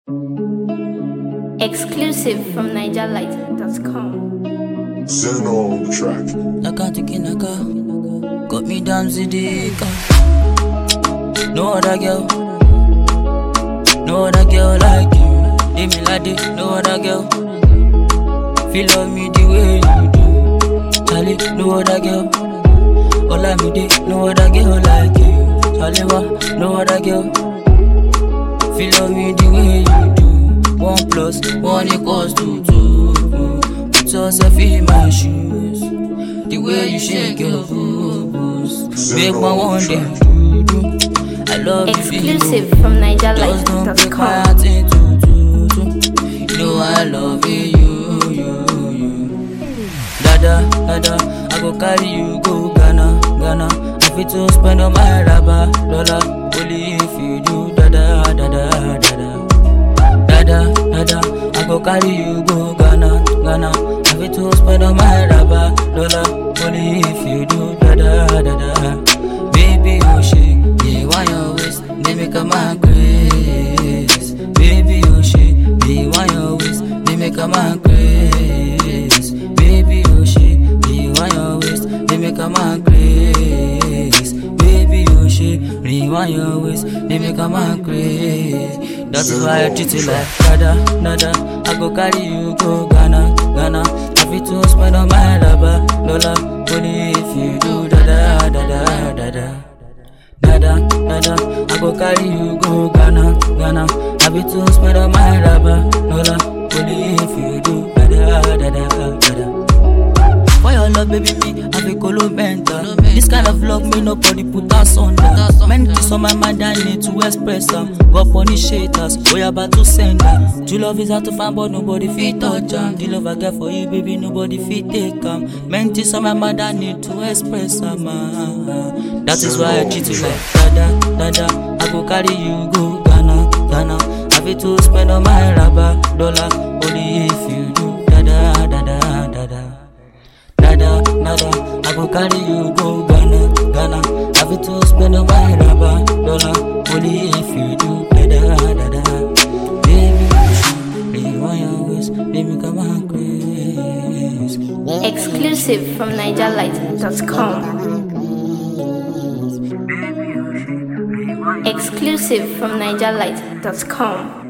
Exclusive from NigerLight.com. Send on the track. Naka tiki naka, got me down Zidika. No other girl like you. Leave me like this, no other girl. Feel love me the way you do. Charlie, no other girl. All I me did, no other girl like you. Charlie, no other girl. Feel love me the way you do. 1 + 1 = 2. Put yourself in my shoes. The way you shake your boobs make my one day do. I love you. Exclusive from Just don't break my NigerLight.com. heart into two. You know I love you. Dada, I go carry you go Ghana. I fit to spend on my rubber dollar. Only if you do dada. I go carry you go Ghana. I fit to spend on my rubber dollar. Only if you do dada. Baby, oh shake, yeah, why your waist? They make a man grace. Baby, oh shake, yeah, why your waist? They make a man grace. Baby, oh shake, yeah, why your waist? They make a man grace. Baby, oh shake, yeah, why your waist? They make a man grace. That's why I treat you like dada. I go carry you go Ghana. I fit to spend on my rubber dollar. Only if you do dada. I go carry you go Ghana. I fit to spend on my rubber dollar. Only if you do dada. For your love, baby, me have a colo mental. This kind of love, me nobody put us under. Mentis on my mind, I need to express them. Go punish haters, we about to send them. True love is hard to find, but nobody fit touch them. The love I get for you, baby, nobody fit take them. Mentis on my mind, I need to express them. That is why I treat you like dada. I go carry you go Ghana. I fit to spend on my rubber dollar. Only if you do dada. I go carry you go Ghana. I fit to spend on my rubber dollar. Only if you do dada. Baby, you want your waist, baby, come on, Chris. Exclusive from NigerLight.com. Exclusive from NigerLight.com.